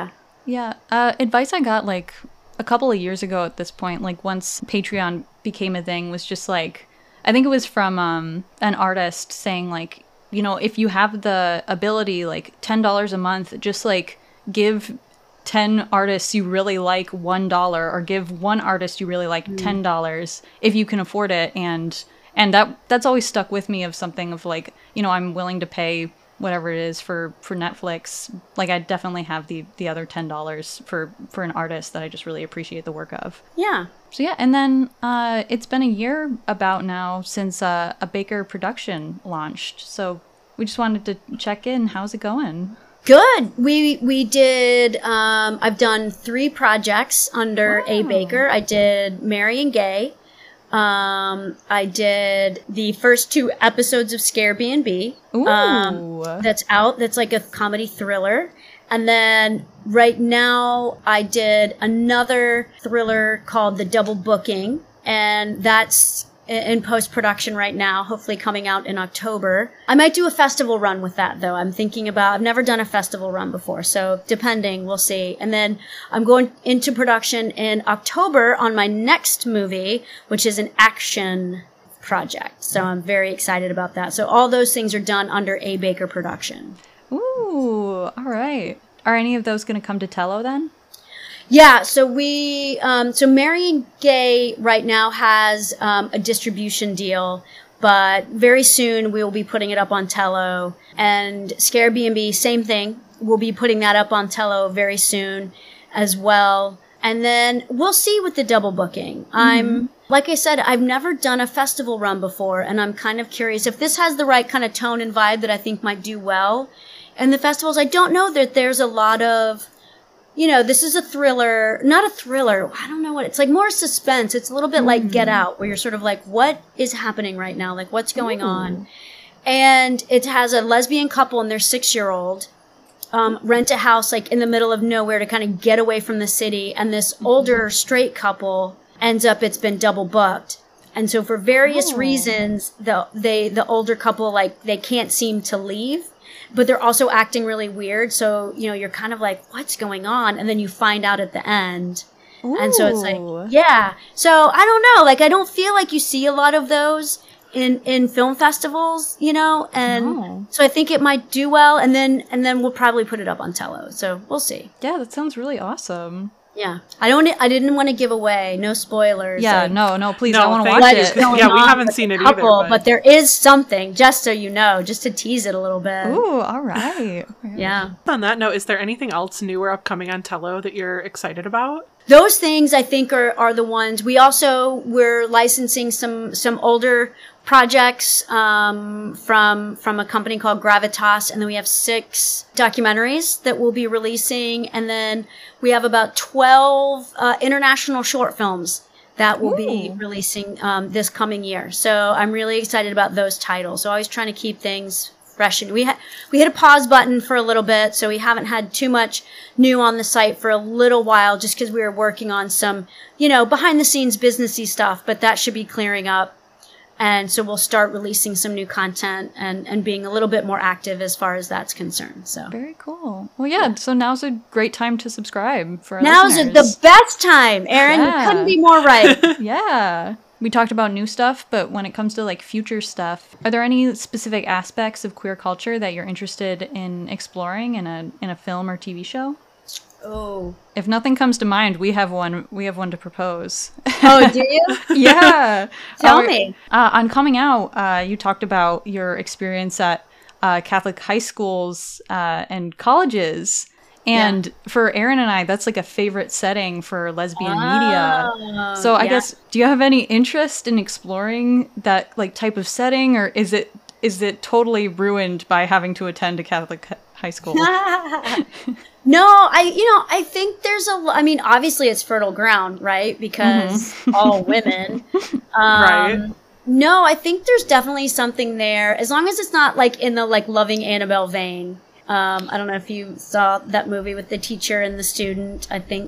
Advice I got, like, a couple of years ago at this point, like, once Patreon became a thing, was just like, I think it was from an artist saying, like, if you have the ability, like $10 a month, just like give 10 artists you really like $1, or give one artist you really like $10 if you can afford it. And that's always stuck with me, of something of like, I'm willing to pay whatever it is for Netflix. Like, I definitely have the other $10 for an artist that I just really appreciate the work of. Yeah. So yeah, and then it's been a year about now since a Baker production launched. So we just wanted to check in. How's it going? Good. We did, I've done 3 projects under A. Baker. I did Mary and Gay. I did the first 2 episodes of Scare B&B. Ooh. That's out. That's like a comedy thriller. And then right now I did another thriller called The Double Booking, and that's in post-production right now, hopefully coming out in October. I might do a festival run with that, though. I'm thinking about, I've never done a festival run before, so depending, we'll see. And then I'm going into production in October on my next movie, which is an action project. So I'm very excited about that. So all those things are done under A. Baker Production. Ooh, all right. Are any of those going to come to Tello then? Yeah, so so Marion Gay right now has a distribution deal, but very soon we will be putting it up on Tello. And Scare B&B, same thing. We'll be putting that up on Tello very soon as well. And then we'll see with the double booking. Like I said, I've never done a festival run before, and I'm kind of curious if this has the right kind of tone and vibe that I think might do well. And the festivals, I don't know that there's a lot of, this is a thriller, not a thriller. I don't know what it's like, more suspense. It's a little bit like Get Out, where you're sort of like, what is happening right now? Like, what's going on? And it has a lesbian couple and their 6-year-old rent a house like in the middle of nowhere to kind of get away from the city. And this older straight couple ends up, it's been double booked. And so for various reasons, the older couple, like, they can't seem to leave. But they're also acting really weird. So, you're kind of like, what's going on? And then you find out at the end. Ooh. And so it's like, yeah. So I don't know. Like, I don't feel like you see a lot of those in film festivals, and so I think it might do well. And then we'll probably put it up on Tello. So we'll see. Yeah, that sounds really awesome. Yeah. I didn't want to give away, no spoilers. Yeah, no, please, I want to watch it. Yeah, we haven't seen it either. But there is something, just so you know, just to tease it a little bit. Ooh, all right. Yeah. On that note, is there anything else new or upcoming on Tello that you're excited about? Those things I think are the ones. We're licensing some older projects from a company called Gravitas, and then we have 6 documentaries that we'll be releasing, and then we have about 12 international short films that we'll be releasing this coming year. So I'm really excited about those titles. So always trying to keep things fresh. And we hit a pause button for a little bit, so we haven't had too much new on the site for a little while, just because we were working on some, behind the scenes businessy stuff, but that should be clearing up. And so we'll start releasing some new content and being a little bit more active as far as that's concerned. So very cool. Well, yeah. So now's a great time to subscribe for our listeners. Now's the best time, Erin. Yeah. You couldn't be more right. Yeah. We talked about new stuff, but when it comes to like future stuff, are there any specific aspects of queer culture that you're interested in exploring in a film or TV show? Oh. If nothing comes to mind, we have one to propose. Oh, do you? Yeah. Tell me. On Coming Out, you talked about your experience at Catholic high schools and colleges. And for Erin and I, that's like a favorite setting for lesbian media. So I guess, do you have any interest in exploring that like type of setting, or is it totally ruined by having to attend a Catholic high school? No, I think there's obviously it's fertile ground, right? Because all women. Right. No, I think there's definitely something there, as long as it's not like in the like Loving Annabelle vein. I don't know if you saw that movie with the teacher and the student. I think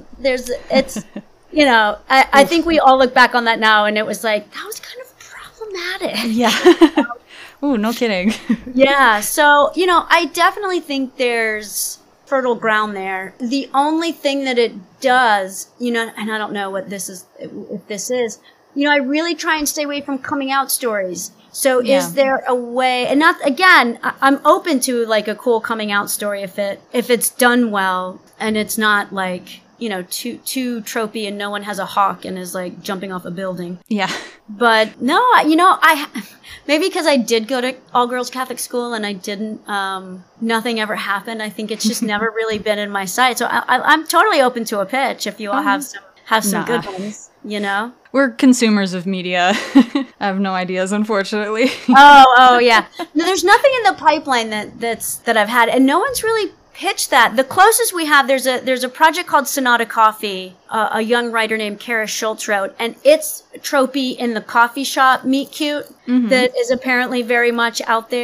I think we all look back on that now, and it was like, that was kind of problematic. Yeah. Ooh, no kidding. Yeah. So, I definitely think there's fertile ground there. The only thing that it does, and I don't know what this is, if this is, I really try and stay away from coming out stories. So is there a way, and not, again, I'm open to like a cool coming out story if it's done well and it's not like, too tropey and no one has a hawk and is like jumping off a building. Yeah. But no, maybe because I did go to all girls Catholic school and I didn't, nothing ever happened. I think it's just never really been in my sight. So I'm totally open to a pitch if you all have some good ones, We're consumers of media. I have no ideas, unfortunately. Oh yeah. No, there's nothing in the pipeline that I've had, and no one's really pitched that. The closest we have, there's a project called Sonata Coffee, a young writer named Kara Schultz wrote, and it's tropey in the coffee shop meet cute that is apparently very much out there.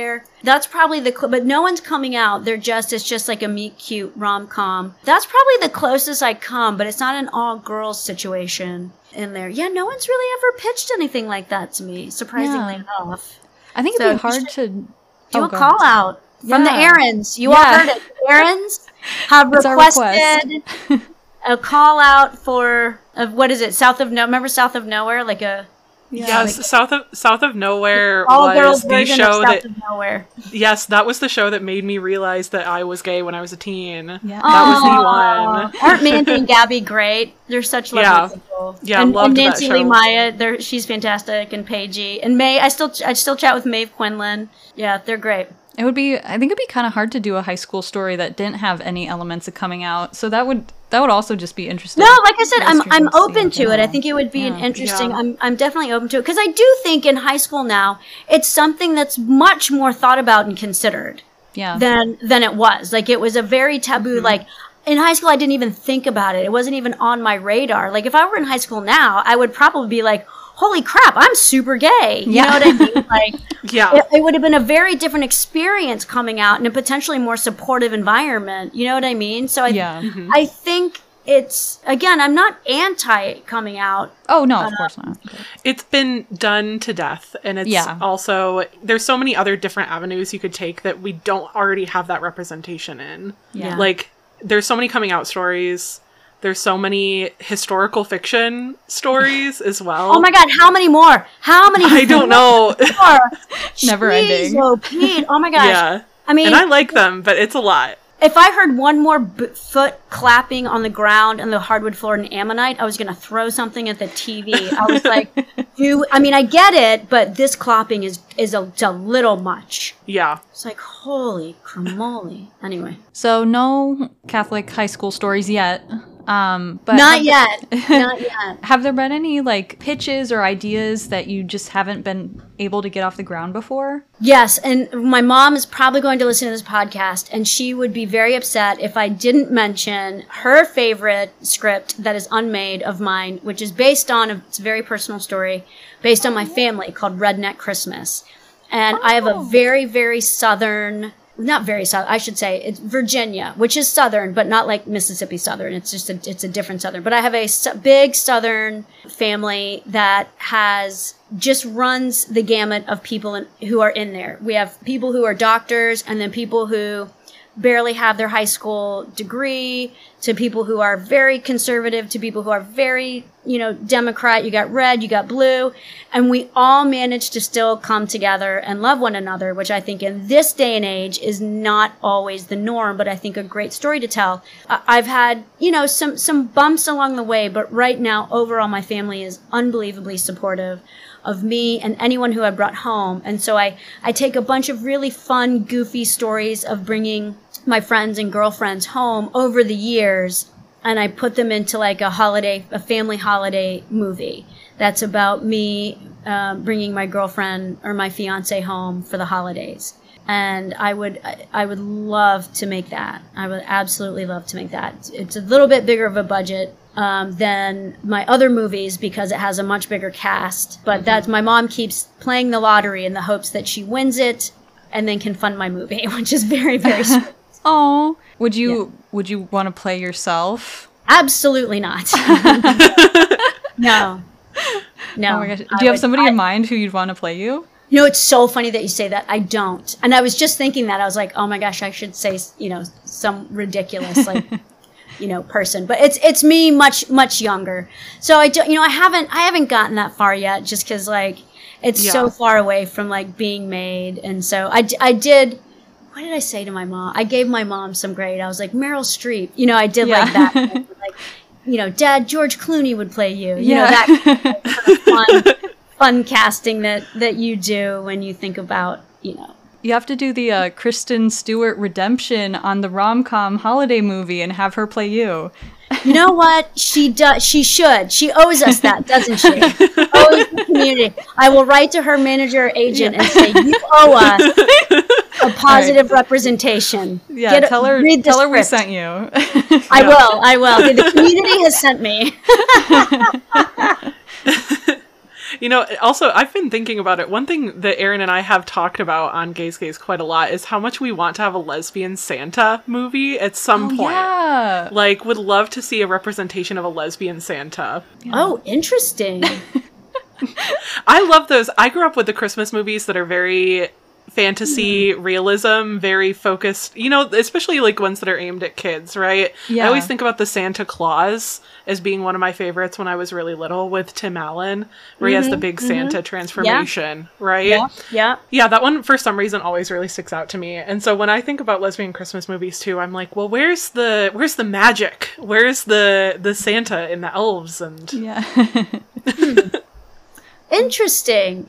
That's probably but no one's coming out. It's just like a meet cute rom-com. That's probably the closest I come, but it's not an all girls situation in there. Yeah, no one's really ever pitched anything like that to me, surprisingly enough. I think it'd be hard to do a call out from the errands. You all heard it. Errands have requested a call out for what is it? Remember South of Nowhere? Like a yes, South of Nowhere all was the show South of Nowhere. Yes, that was the show that made me realize that I was gay when I was a teen. Yeah. That was the one. Aren't Mandy and Gabby great? They're such lovely people. Yeah, and loved Nancy that Lee show. Maya, she's fantastic, and Paigey and May. I still chat with Maeve Quinlan. Yeah, they're great. I think it'd be kind of hard to do a high school story that didn't have any elements of coming out. So that would also just be interesting. No, like I said, I'm open to it. I think it would be an interesting. Yeah. I'm definitely open to it because I do think in high school now it's something that's much more thought about and considered. Yeah. Than it was. Like it was a very taboo. Like in high school, I didn't even think about it. It wasn't even on my radar. Like if I were in high school now, I would probably be like, holy crap, I'm super gay. You know what I mean? Like, it would have been a very different experience coming out in a potentially more supportive environment. You know what I mean? So I think it's, again, I'm not anti coming out. Oh, no, of course not. It's been done to death. And it's also, there's so many other different avenues you could take that we don't already have that representation in. Yeah. Like, there's so many coming out stories. There's so many historical fiction stories as well. Oh my God, how many more? How many I don't know. Never ending. Oh, Pete. Oh my gosh. Yeah. I mean, and I like them, but it's a lot. If I heard one more foot clapping on the ground and the hardwood floor in Ammonite, I was going to throw something at the TV. I was like, I get it, but this clopping is a little much. Yeah. It's like, holy cramoly. Anyway. So no Catholic high school stories yet. But not yet. Not yet. Have there been any like pitches or ideas that you just haven't been able to get off the ground before? Yes, and my mom is probably going to listen to this podcast, and she would be very upset if I didn't mention her favorite script that is unmade of mine, which is based on it's a very personal story, based on my family called Redneck Christmas. And I have a very, very southern. Not very southern, I should say. It's Virginia, which is southern, but not like Mississippi southern. It's just it's a different southern. But I have a big southern family that just runs the gamut of people who are in there. We have people who are doctors, and then people who barely have their high school degree, to people who are very conservative, to people who are very, Democrat. You got red, you got blue. And we all manage to still come together and love one another, which I think in this day and age is not always the norm, but I think a great story to tell. I've had, some bumps along the way, but right now, overall, my family is unbelievably supportive of me and anyone who I brought home. And so I take a bunch of really fun, goofy stories of bringing my friends and girlfriends home over the years, and I put them into like a family holiday movie that's about me bringing my girlfriend or my fiance home for the holidays. And I would love to make that. I would absolutely love to make that. It's a little bit bigger of a budget than my other movies because it has a much bigger cast. But that's, my mom keeps playing the lottery in the hopes that she wins it and then can fund my movie, which is very, very sweet. Oh, would you want to play yourself? Absolutely not. No. Oh my gosh. Do you have somebody in mind who you'd want to play you? It's so funny that you say that. I don't. And I was just thinking that. I was like, oh my gosh, I should say, some ridiculous, person. But it's me much, much younger. So I don't, I haven't gotten that far yet just because, it's so far away from, being made. And so I did, what did I say to my mom? I gave my mom some grade. I was like, Meryl Streep. I did like that. Dad, George Clooney would play you. That kind of fun casting that you do when you think about, You have to do the Kristen Stewart redemption on the rom-com holiday movie and have her play you. You know what? She does. She should. She owes us that, doesn't she? Owes the community. I will write to her manager or agent and say, you owe us a positive representation. Yeah, tell her we sent you. I will. The community has sent me. You know, also, I've been thinking about it. One thing that Erin and I have talked about on Gays Gays quite a lot is how much we want to have a lesbian Santa movie at some point. Yeah. Like, would love to see a representation of a lesbian Santa. Oh, interesting. I love those. I grew up with the Christmas movies that are very fantasy realism, very focused, you know, especially like ones that are aimed at kids, right? Yeah. I always think about the Santa Claus as being one of my favorites when I was really little with Tim Allen, where he has the big Santa transformation, right? Yeah, that one for some reason always really sticks out to me. And so when I think about lesbian Christmas movies too, I'm like, well, where's the magic? Where's the Santa and the elves and Yeah. Interesting.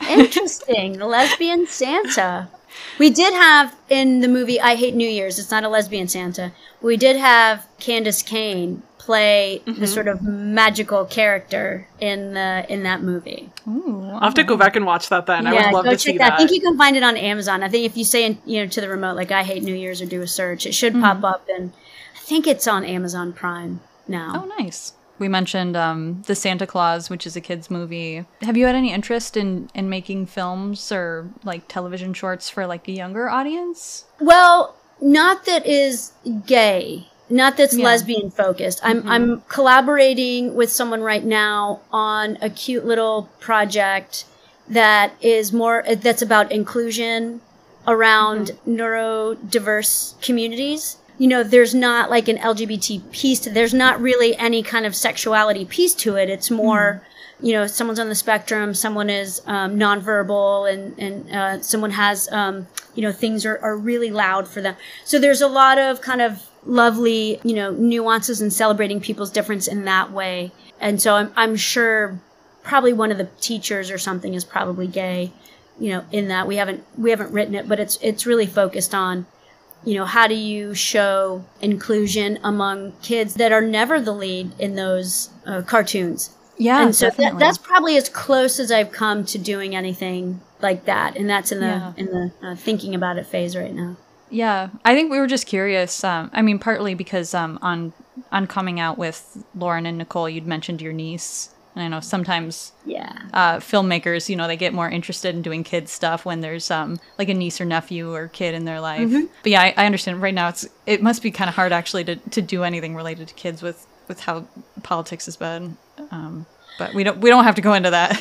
The lesbian Santa. We did have in the movie I Hate New Year's, it's not a lesbian Santa. We did have Candace Cain play the sort of magical character in that movie. Ooh, I'll have to go back and watch that then. I would love to see that. I think you can find it on Amazon. I think if you say to the remote like I Hate New Year's or do a search, it should pop up, and I think it's on Amazon Prime now. Oh, nice. We mentioned The Santa Claus, which is a kid's movie. Have you had any interest in making films or like television shorts for like a younger audience? Well, not that is gay, not that's lesbian focused. I'm collaborating with someone right now on a cute little project that is that's about inclusion around neurodiverse communities. You know, there's not like an LGBT piece to there's not really any kind of sexuality piece to it. It's more, you know, someone's on the spectrum, someone is nonverbal, and someone has, you know, things are really loud for them. So there's a lot of kind of lovely, you know, nuances in celebrating people's difference in that way. And so I'm sure probably one of the teachers or something is probably gay, you know, in that we haven't written it, but it's really focused on, you know, how do you show inclusion among kids that are never the lead in those cartoons? Yeah, and so definitely. that's probably as close as I've come to doing anything like that, and that's in the thinking about it phase right now. Yeah, I think we were just curious. I mean, partly because on coming out with Lauren and Nicole, you'd mentioned your niece. And I know sometimes filmmakers, you know, they get more interested in doing kids stuff when there's like a niece or nephew or kid in their life. But yeah, I understand. Right now, it must be kind of hard actually to do anything related to kids with how politics has been. But we don't have to go into that.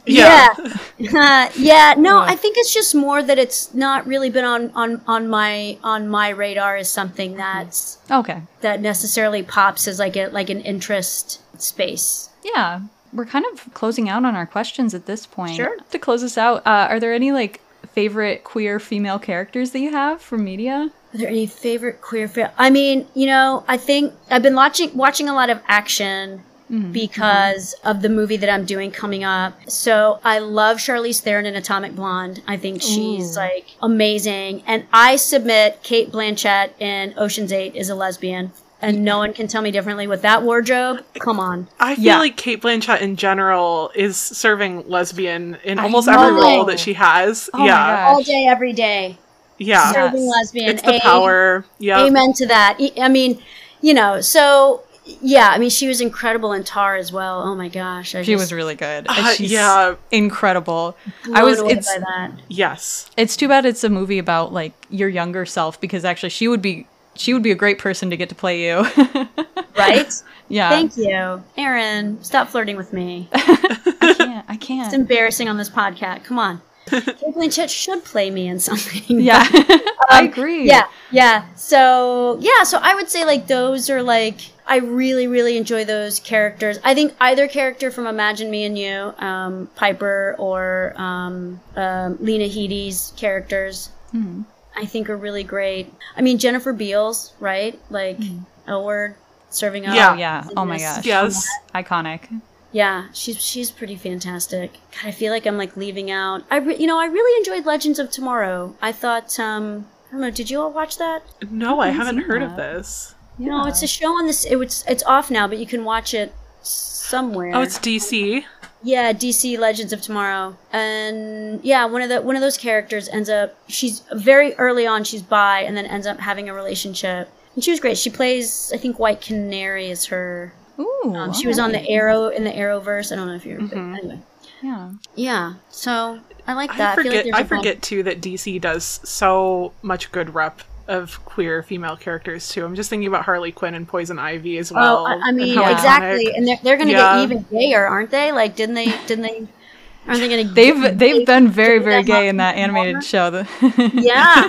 No, I think it's just more that it's not really been on my radar as something that's that necessarily pops as like an interest space. Yeah. We're kind of closing out on our questions at this point. Sure. To close us out, are there any like favorite queer female characters that you have from media? Are there any favorite queer? I mean, you know, I think I've been watching a lot of action because of the movie that I'm doing coming up. So I love Charlize Theron in Atomic Blonde. I think she's like amazing, and I submit Cate Blanchett in Ocean's 8 is a lesbian. And no one can tell me differently with that wardrobe. Come on. I feel like Cate Blanchett in general is serving lesbian in almost every role that she has. Oh my gosh. All day, every day. Yeah. Serving lesbian. It's the power. Yeah. Amen to that. I mean, you know, so yeah, I mean, she was incredible in Tar as well. Oh my gosh. She was really good. She's incredible. Blown away by that. Yes. It's too bad it's a movie about like your younger self, because actually she would be a great person to get to play you. Right? Yeah. Thank you. Erin, stop flirting with me. I can't. It's embarrassing on this podcast. Come on. Cate Blanchett should play me in something. Yeah. I agree. Yeah. So I would say like those are like, I really, really enjoy those characters. I think either character from Imagine Me and You, Piper or Lena Headey's characters, I think are really great. I mean, Jennifer Beals, right? Like L-Word serving up. Yeah. Oh my gosh. Yes. Iconic. Yeah, she's pretty fantastic. God, I feel like I'm like leaving out. I really enjoyed Legends of Tomorrow. I thought, I don't know, did you all watch that? No, I haven't heard of this. Yeah. No, it's a show on this. It's off now, but you can watch it somewhere. Oh, it's DC. Yeah, DC Legends of Tomorrow. And yeah, one of those characters ends up, she's very early on, she's bi, and then ends up having a relationship. And she was great. She plays, I think White Canary is her Ooh, She was on the alright. Arrow in the Arrowverse. I don't know if you're Mhm. anyway. Yeah. Yeah, so I like I that. feel like forget. there's I a bunch- forget too that DC does so much good rep of queer female characters too. I'm just thinking about Harley Quinn and Poison Ivy as well. Oh, I and mean, how yeah. exactly, iconic- and they're going to Yeah. get even gayer, aren't they? Like, didn't they? Aren't they going to? They've been very, did very that gay in that more? animated show. Yeah,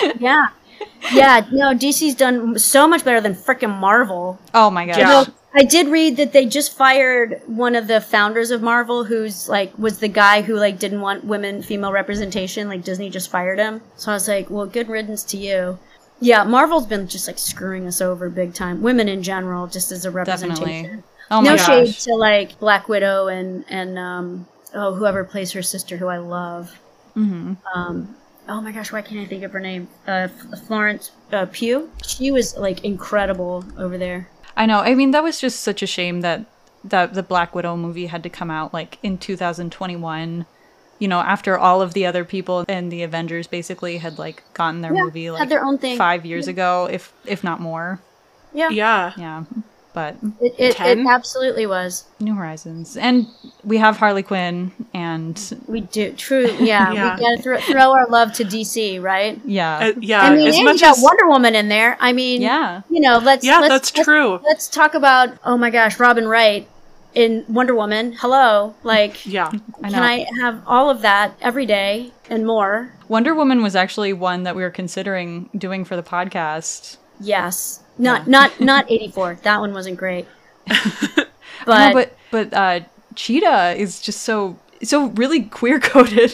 yeah. No, DC's done so much better than frickin' Marvel. Oh my gosh. Yeah. No, I did read that they just fired one of the founders of Marvel, who's like was the guy who like didn't want female representation. Like Disney just fired him. So I was like, well, good riddance to you. Yeah, Marvel's been just like screwing us over big time. Women in general, just as a representation. Definitely. Oh my No gosh. shade to like Black Widow and whoever plays her sister, who I love. Hmm. Oh my gosh, why can't I think of her name? Florence Pugh. She was like incredible over there. I know. I mean, that was just such a shame that the Black Widow movie had to come out like in 2021. You know, after all of the other people and the Avengers basically had like gotten their movie had like their own thing. 5 years ago, if not more. Yeah, Yeah. Yeah. But it 10? absolutely was. New Horizons, and we have Harley Quinn, and We do, true, yeah. Yeah. We gotta throw our love to DC, right? yeah, Yeah. I mean, as and much you got as Wonder Woman in there. I mean, yeah. you know, let's that's true. Let's talk about, oh my gosh, Robin Wright in Wonder Woman. Hello, like, Yeah. I know. can I have all of that every day and more? Wonder Woman was actually one that we were considering doing for the podcast. Yes, not 84. That one wasn't great. No, But but Cheetah is just so really queer coded.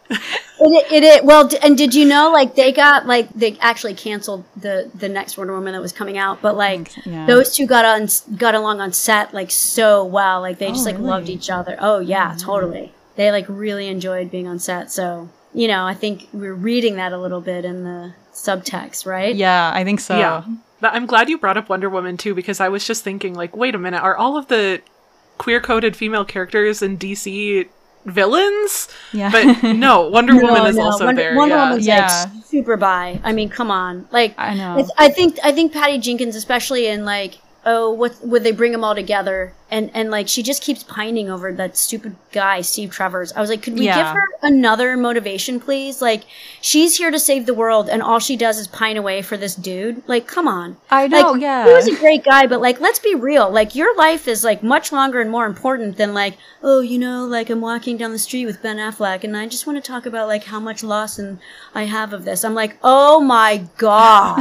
it well, and did you know like they actually canceled the next Wonder Woman that was coming out, but like Yeah. those two got along on set like so well, like they just like really? loved each other. Oh yeah, totally. They like really enjoyed being on set. So you know, I think we're reading that a little bit in the subtext, right? Yeah, I think so. Yeah. But I'm glad you brought up Wonder Woman too, because I was just thinking, like, wait a minute, are all of the queer-coded female characters in DC villains? Yeah. But no, Wonder Woman is also Wonder, there. Wonder yeah. Woman's Yeah. like super bi. I mean, come on, like I know. I think Patty Jenkins, especially in like, oh, what would they bring them all together? And like she just keeps pining over that stupid guy, Steve Travers. I was like, could we Yeah. give her another motivation, please? Like, she's here to save the world, and all she does is pine away for this dude. Like, come on. I know, Like, yeah. He was a great guy, but like, let's be real. Like, your life is like much longer and more important than like, oh, you know, like I'm walking down the street with Ben Affleck, and I just want to talk about like how much loss and I have of this. I'm like, oh my god.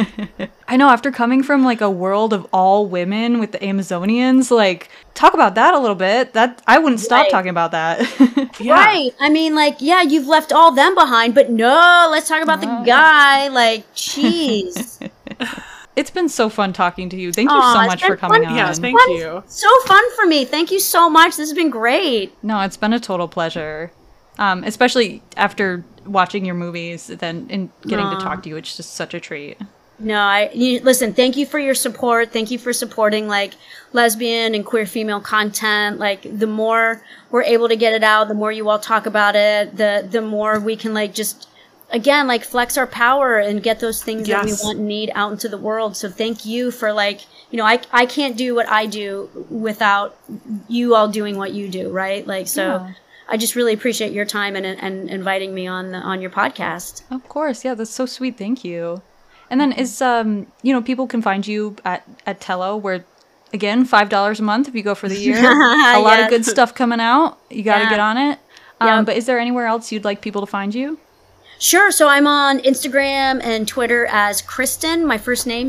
I know, after coming from like a world of all women with the Amazonians, like talk about that a little bit. That I wouldn't stop Right. talking about that. Yeah. Right. I mean, like, yeah, you've left all them behind, but no, let's talk about the guy. Like, jeez. It's been so fun talking to you. Thank you Aw, so it's much been for coming fun. on. Yes, thank Fun- you. So fun for me. Thank you so much. This has been great. No, it's been a total pleasure. Especially after watching your movies then and getting to talk to you. It's just such a treat. No, listen, thank you for your support. Thank you for supporting like lesbian and queer female content. Like the more we're able to get it out, the more you all talk about it, the more we can like just again like flex our power and get those things that we Yes. want and need out into the world. So thank you for like, you know, I can't do what I do without you all doing what you do, right? Like so Yeah. I just really appreciate your time and inviting me on your podcast. Of course. Yeah, that's so sweet. Thank you. And then is you know, people can find you at Tello, where again, $5 a month if you go for the year. A lot Yes. of good stuff coming out. You got to Yeah. get on it. Yep. But is there anywhere else you'd like people to find you? Sure. So I'm on Instagram and Twitter as Kristen, my first name,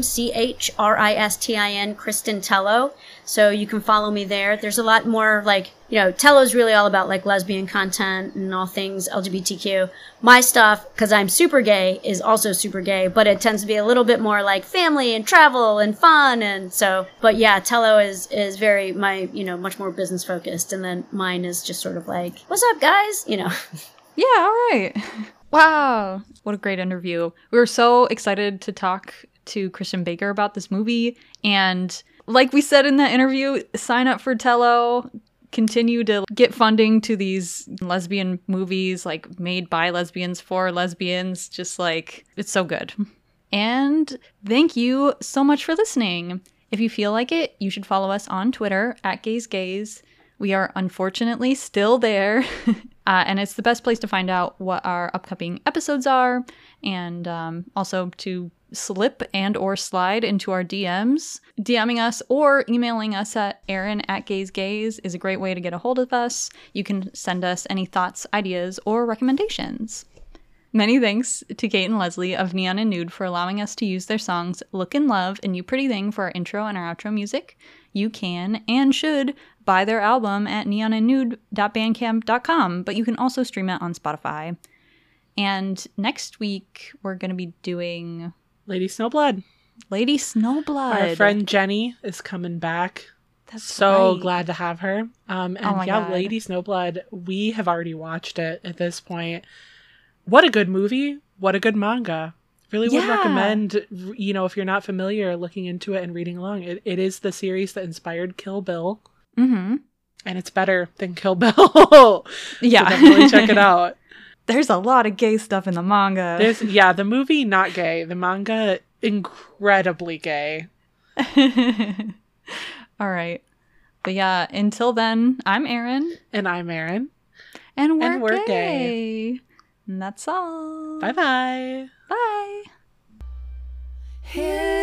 Christin, Kristen Tello. So you can follow me there. There's a lot more like, you know, Tello's really all about like lesbian content and all things LGBTQ. My stuff, because I'm super gay, is also super gay, but it tends to be a little bit more like family and travel and fun. And so, but yeah, Tello is very, much more business focused. And then mine is just sort of like, what's up, guys? You know. Yeah, all right. Wow. What a great interview. We were so excited to talk to Christian Baker about this movie. And like we said in that interview, sign up for Tello. Continue to get funding to these lesbian movies, like made by lesbians for lesbians. Just like, it's so good. And thank you so much for listening. If you feel like it, you should follow us on Twitter at GaysGays. We are unfortunately still there. And it's the best place to find out what our upcoming episodes are, and also to slip and or slide into our DMs. DMing us or emailing us at Erin@GaysGays is a great way to get a hold of us. You can send us any thoughts, ideas, or recommendations. Many thanks to Kate and Leslie of Neon and Nude for allowing us to use their songs Look and Love and You Pretty Thing for our intro and our outro music. You can and should buy their album at neonandnude.bandcamp.com, but you can also stream it on Spotify. And next week, we're going to be doing Lady Snowblood. Lady Snowblood. Our friend Jenny is coming back. That's so right. glad to have her. And my God. Lady Snowblood, we have already watched it at this point. What a good movie. What a good manga. Really would recommend, if you're not familiar, looking into it and reading along. It is the series that inspired Kill Bill. Mm-hmm. And it's better than Kill Bill. Yeah. So definitely check it out. There's a lot of gay stuff in the manga. The movie, not gay. The manga, incredibly gay. All right. But yeah, until then, I'm Erin. And I'm Erin. And we're, And we're gay. And that's all. Bye-bye. Bye. Hey.